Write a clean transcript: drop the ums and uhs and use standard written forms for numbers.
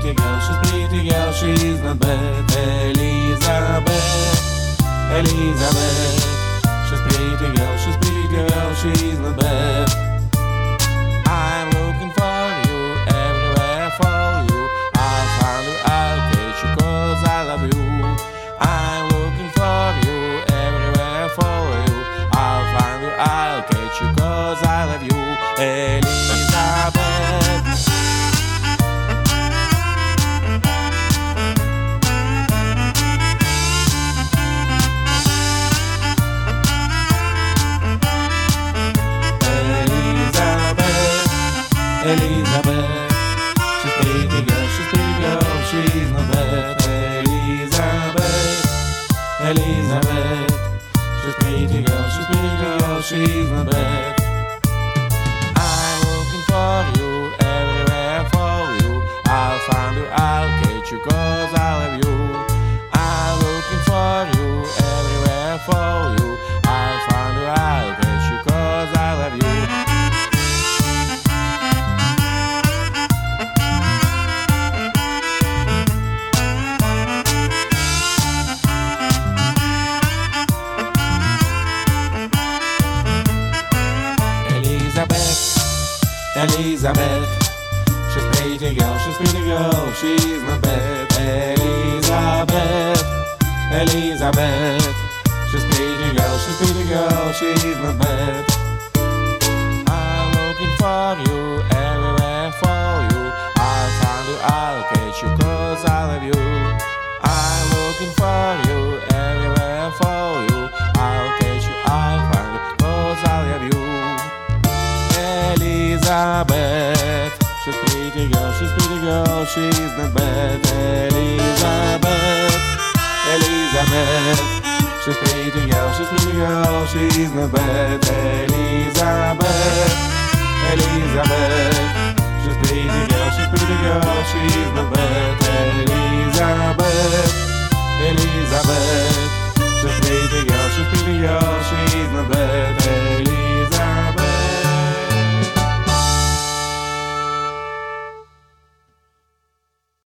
pretty girl, she's not bad. Elizabeth, she's pretty girl, she's not bad. I'm looking for you, everywhere for you. I'll find you, I'll catch you, 'cause I love you. I'm looking for you, everywhere for you. I'll find you, I'll catch you, 'cause I love you. Elizabeth, Elizabeth, she's pretty girl, she's not bad. Elizabeth, she's pretty girl, she's not bad. I'm looking for you, everywhere for you. I'll find you, I'll catch you, 'cause I love you. I'm looking for you, everywhere for you. I'll find you, I'll catch you, 'cause I love you. Elizabeth, she's pretty girl, she's not bad. Elizabeth, she's pretty girl, she's not bad. I'm looking for you, everywhere for you. I'll find you, I'll catch you, 'cause I love you. I'm looking for you, everywhere for you. I'll catch you, I'll find you, 'cause I love you. Elizabeth, she's pretty girl, she's not bad. Elizabeth, she's pretty girl, she's not bad. Elizabeth, she's pretty girl, she's not bad. Elizabeth.